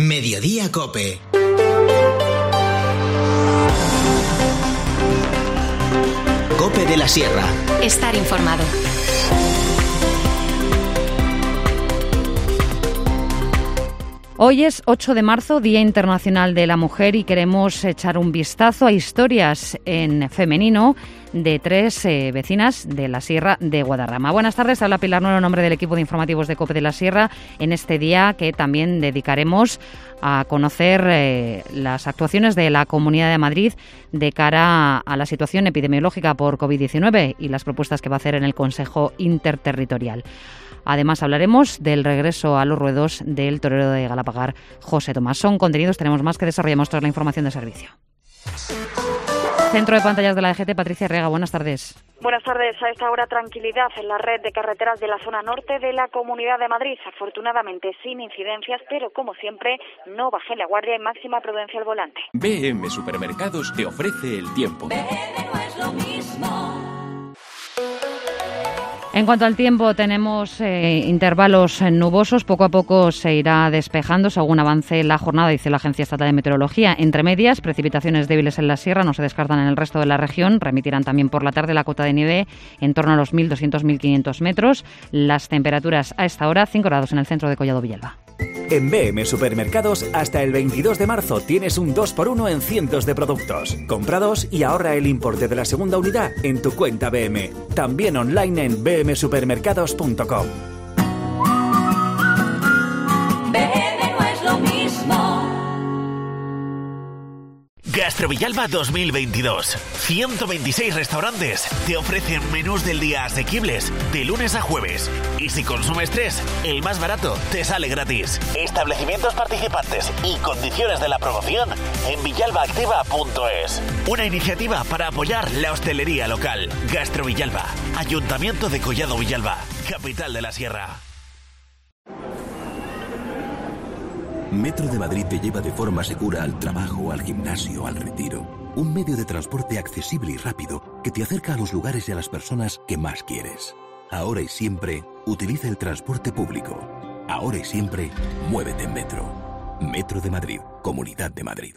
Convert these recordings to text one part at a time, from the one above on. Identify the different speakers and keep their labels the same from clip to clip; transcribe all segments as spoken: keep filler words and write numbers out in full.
Speaker 1: Mediodía Cope. Cope de la Sierra.
Speaker 2: Estar informado.
Speaker 3: Hoy es ocho de marzo, Día Internacional de la Mujer, y queremos echar un vistazo a historias en femenino de tres eh, vecinas de la Sierra de Guadarrama. Buenas tardes, habla Pilar Nuero en nombre del equipo de informativos de COPE de la Sierra, en este día que también dedicaremos a conocer eh, las actuaciones de la Comunidad de Madrid de cara a la situación epidemiológica por covid diecinueve y las propuestas que va a hacer en el Consejo Interterritorial. Además, hablaremos del regreso a los ruedos del torero de Galapagar, José Tomás. Son contenidos, tenemos más que desarrollamos toda la información de servicio. Centro de pantallas de la D G T, Patricia Riega, buenas tardes.
Speaker 4: Buenas tardes. A esta hora, tranquilidad en la red de carreteras de la zona norte de la Comunidad de Madrid. Afortunadamente, sin incidencias, pero como siempre, no bajen la guardia y máxima prudencia al volante.
Speaker 5: B M Supermercados te ofrece el tiempo.
Speaker 2: B M no es lo mismo.
Speaker 3: En cuanto al tiempo, tenemos eh, intervalos nubosos. Poco a poco se irá despejando según avance la jornada, dice la Agencia Estatal de Meteorología. Entre medias, precipitaciones débiles en la sierra, no se descartan en el resto de la región. Remitirán también por la tarde la cota de nieve en torno a los mil doscientos a mil quinientos metros. Las temperaturas a esta hora, cinco grados en el centro de Collado Villalba.
Speaker 6: En B M Supermercados, hasta el veintidós de marzo tienes un dos por uno en cientos de productos. Compra dos y ahorra el importe de la segunda unidad en tu cuenta B M. También online en b m supermercados punto com.
Speaker 2: B M no es lo mismo.
Speaker 7: Gastro Villalba dos mil veintidós. ciento veintiséis restaurantes te ofrecen menús del día asequibles de lunes a jueves. Y si consumes tres, el más barato te sale gratis. Establecimientos participantes y condiciones de la promoción en villalba activa punto es. Una iniciativa para apoyar la hostelería local. Gastro Villalba, Ayuntamiento de Collado Villalba, capital de la Sierra.
Speaker 8: Metro de Madrid te lleva de forma segura al trabajo, al gimnasio, al retiro. Un medio de transporte accesible y rápido que te acerca a los lugares y a las personas que más quieres. Ahora y siempre, utiliza el transporte público. Ahora y siempre, muévete en Metro. Metro de Madrid, Comunidad de Madrid.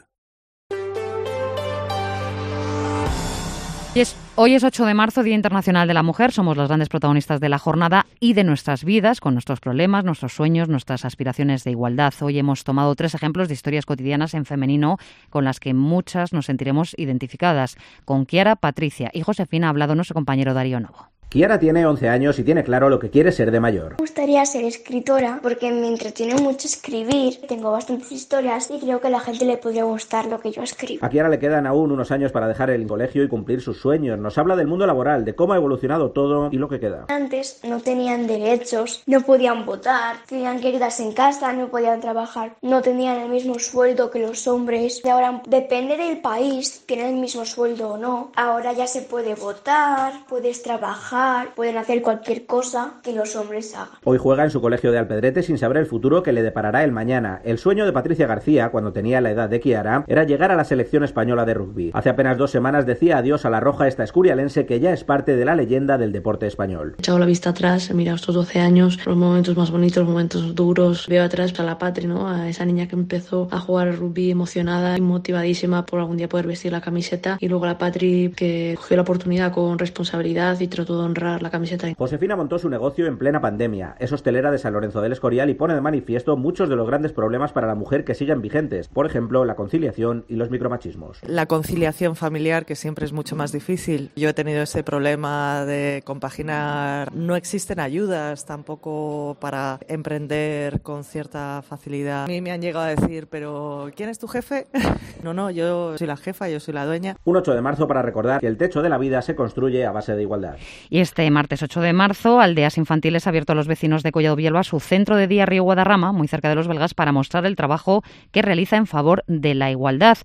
Speaker 3: Y es, hoy es ocho de marzo, Día Internacional de la Mujer. Somos las grandes protagonistas de la jornada y de nuestras vidas, con nuestros problemas, nuestros sueños, nuestras aspiraciones de igualdad. Hoy hemos tomado tres ejemplos de historias cotidianas en femenino con las que muchas nos sentiremos identificadas. Con Kiara, Patricia y Josefina ha hablado nuestro compañero Darío Novo.
Speaker 9: Kiara tiene once años y tiene claro lo que quiere ser de mayor.
Speaker 10: Me gustaría ser escritora porque me entretiene mucho escribir. Tengo bastantes historias y creo que a la gente le podría gustar lo que yo escribo.
Speaker 9: A Kiara le quedan aún unos años para dejar el colegio y cumplir sus sueños. Nos habla del mundo laboral, de cómo ha evolucionado todo y lo que queda.
Speaker 10: Antes no tenían derechos, no podían votar, tenían que quedarse en casa, no podían trabajar, no tenían el mismo sueldo que los hombres. Y ahora depende del país, tienen el mismo sueldo o no. Ahora ya se puede votar, puedes trabajar, pueden hacer cualquier cosa que los hombres hagan.
Speaker 9: Hoy juega en su colegio de Alpedrete sin saber el futuro que le deparará el mañana. El sueño de Patricia García, cuando tenía la edad de Kiara, era llegar a la selección española de rugby. Hace apenas dos semanas decía adiós a la roja esta escurialense que ya es parte de la leyenda del deporte español.
Speaker 11: He echado la vista atrás, he mirado estos doce años, los momentos más bonitos, los momentos duros. Veo atrás a la Patri, ¿no? A esa niña que empezó a jugar al rugby emocionada y motivadísima por algún día poder vestir la camiseta. Y luego la Patri que cogió la oportunidad con responsabilidad y trató de honrar la camiseta.
Speaker 9: Josefina montó su negocio en plena pandemia. Es hostelera de San Lorenzo del Escorial y pone de manifiesto muchos de los grandes problemas para la mujer que siguen vigentes. Por ejemplo, la conciliación y los micromachismos.
Speaker 12: La conciliación familiar, que siempre es mucho más difícil. Yo he tenido ese problema de compaginar. No existen ayudas tampoco para emprender con cierta facilidad. A mí me han llegado a decir, pero ¿quién es tu jefe? No, no, yo soy la jefa, yo soy la dueña.
Speaker 9: Un ocho de marzo para recordar que el techo de la vida se construye a base de igualdad.
Speaker 3: Y este martes ocho de marzo, Aldeas Infantiles ha abierto a los vecinos de Collado Villalba su centro de día Río Guadarrama, muy cerca de los belgas, para mostrar el trabajo que realiza en favor de la igualdad.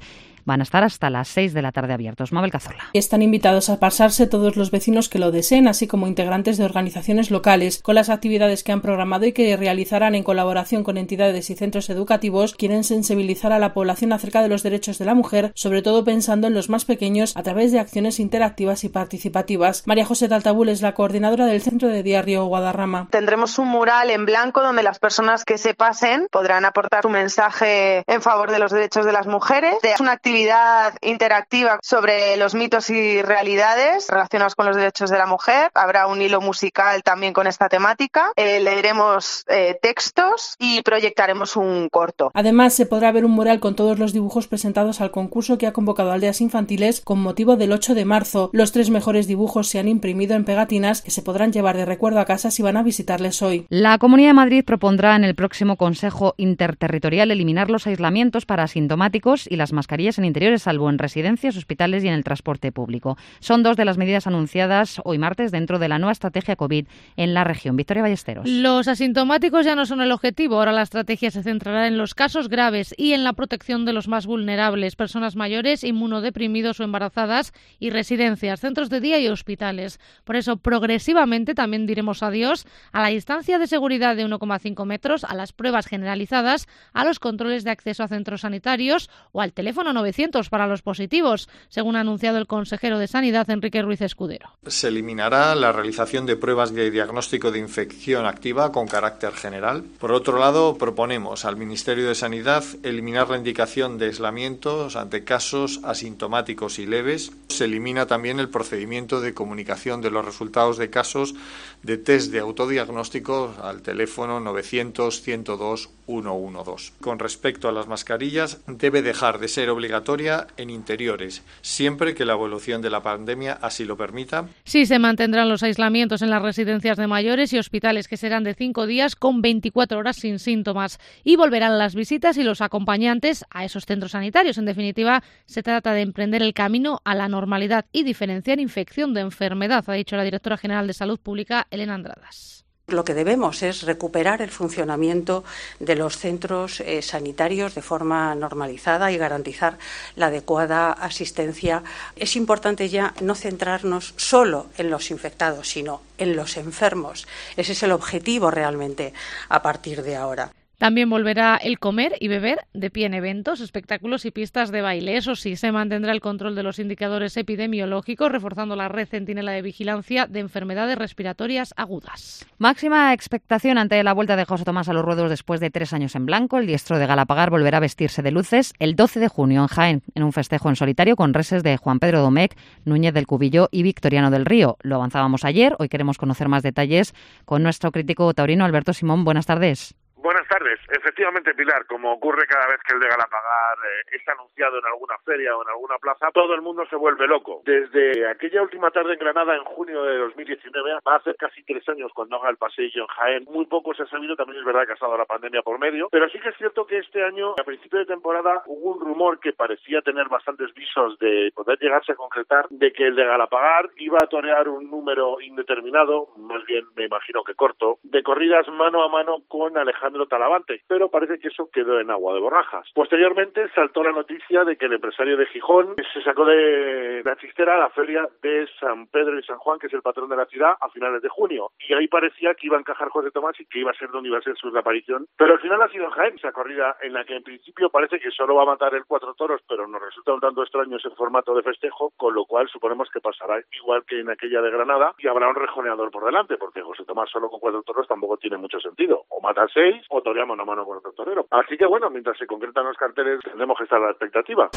Speaker 3: van a estar hasta las seis de la tarde abiertos. Mabel Cazorla.
Speaker 13: Están invitados a pasarse todos los vecinos que lo deseen, así como integrantes de organizaciones locales. Con las actividades que han programado y que realizarán en colaboración con entidades y centros educativos, quieren sensibilizar a la población acerca de los derechos de la mujer, sobre todo pensando en los más pequeños a través de acciones interactivas y participativas. María José Taltabul es la coordinadora del Centro de Día Río Guadarrama.
Speaker 14: Tendremos un mural en blanco donde las personas que se pasen podrán aportar su mensaje en favor de los derechos de las mujeres. Es una actividad interactiva sobre los mitos y realidades relacionados con los derechos de la mujer. Habrá un hilo musical también con esta temática. Eh, leeremos eh, textos y proyectaremos un corto.
Speaker 13: Además, se podrá ver un mural con todos los dibujos presentados al concurso que ha convocado Aldeas Infantiles con motivo del ocho de marzo. Los tres mejores dibujos se han imprimido en pegatinas que se podrán llevar de recuerdo a casa si van a visitarles hoy.
Speaker 3: La Comunidad de Madrid propondrá en el próximo Consejo Interterritorial eliminar los aislamientos para asintomáticos y las mascarillas en interiores, salvo en residencias, hospitales y en el transporte público. Son dos de las medidas anunciadas hoy martes dentro de la nueva estrategia COVID en la región. Victoria Ballesteros.
Speaker 15: Los asintomáticos ya no son el objetivo. Ahora la estrategia se centrará en los casos graves y en la protección de los más vulnerables, personas mayores, inmunodeprimidos o embarazadas y residencias, centros de día y hospitales. Por eso, progresivamente también diremos adiós a la distancia de seguridad de uno coma cinco metros, a las pruebas generalizadas, a los controles de acceso a centros sanitarios o al teléfono novecientos para los positivos, según ha anunciado el consejero de Sanidad, Enrique Ruiz Escudero.
Speaker 16: Se eliminará la realización de pruebas de diagnóstico de infección activa con carácter general. Por otro lado, proponemos al Ministerio de Sanidad eliminar la indicación de aislamientos ante casos asintomáticos y leves. Se elimina también el procedimiento de comunicación de los resultados de casos de test de autodiagnóstico al teléfono novecientos ciento dos ciento doce. Con respecto a las mascarillas, debe dejar de ser obligatoria en interiores, siempre que la evolución de la pandemia así lo permita.
Speaker 15: Sí, se mantendrán los aislamientos en las residencias de mayores y hospitales, que serán de cinco días con veinticuatro horas sin síntomas, y volverán las visitas y los acompañantes a esos centros sanitarios. En definitiva, se trata de emprender el camino a la normalidad y diferenciar infección de enfermedad, ha dicho la directora general de Salud Pública, Elena Andradas.
Speaker 17: Lo que debemos es recuperar el funcionamiento de los centros eh, sanitarios de forma normalizada y garantizar la adecuada asistencia. Es importante ya no centrarnos solo en los infectados, sino en los enfermos. Ese es el objetivo realmente a partir de ahora.
Speaker 15: También volverá el comer y beber de pie en eventos, espectáculos y pistas de baile. Eso sí, se mantendrá el control de los indicadores epidemiológicos, reforzando la red centinela de vigilancia de enfermedades respiratorias agudas.
Speaker 3: Máxima expectación ante la vuelta de José Tomás a los ruedos después de tres años en blanco. El diestro de Galapagar volverá a vestirse de luces el doce de junio en Jaén, en un festejo en solitario con reses de Juan Pedro Domecq, Núñez del Cubillo y Victoriano del Río. Lo avanzábamos ayer, hoy queremos conocer más detalles con nuestro crítico taurino Alberto Simón. Buenas tardes.
Speaker 18: Buenas tardes. Efectivamente, Pilar, como ocurre cada vez que el de Galapagar eh, está anunciado en alguna feria o en alguna plaza, todo el mundo se vuelve loco. Desde aquella última tarde en Granada, en junio de dos mil diecinueve, va a hacer casi tres años cuando haga el paseillo en Jaén. Muy poco se ha sabido, también es verdad que ha estado la pandemia por medio, pero sí que es cierto que este año, a principio de temporada, hubo un rumor que parecía tener bastantes visos de poder llegarse a concretar, de que el de Galapagar iba a torear un número indeterminado, más bien me imagino que corto, de corridas mano a mano con Alejandro Talavante, pero parece que eso quedó en agua de borrajas. Posteriormente saltó la noticia de que el empresario de Gijón se sacó de la chistera la feria de San Pedro y San Juan, que es el patrón de la ciudad, a finales de junio, y ahí parecía que iba a encajar José Tomás y que iba a ser donde iba a ser su aparición, pero al final ha sido en Jaén, esa corrida en la que en principio parece que solo va a matar el cuatro toros, pero nos resulta un tanto extraño ese formato de festejo, con lo cual suponemos que pasará igual que en aquella de Granada y habrá un rejoneador por delante, porque José Tomás solo con cuatro toros tampoco tiene mucho sentido, o mata seis o toreamos una mano con otro torero. Así que bueno, mientras se concretan los carteles tendremos que estar a la expectativa.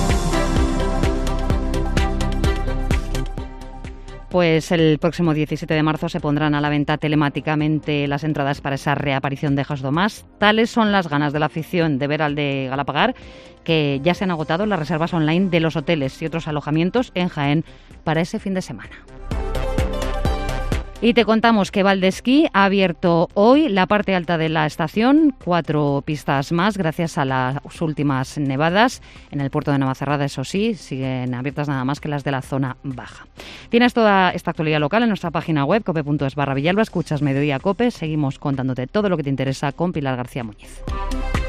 Speaker 3: Pues el próximo diecisiete de marzo se pondrán a la venta telemáticamente las entradas para esa reaparición de José Tomás. Tales son las ganas de la afición de ver al de Galapagar, que ya se han agotado las reservas online de los hoteles y otros alojamientos en Jaén para ese fin de semana. Y te contamos que Valdesquí ha abierto hoy la parte alta de la estación, cuatro pistas más gracias a las últimas nevadas. En el puerto de Navacerrada, eso sí, siguen abiertas nada más que las de la zona baja. Tienes toda esta actualidad local en nuestra página web, cope punto es barra Villalba. Escuchas Mediodía Cope. Seguimos contándote todo lo que te interesa con Pilar García Muñiz.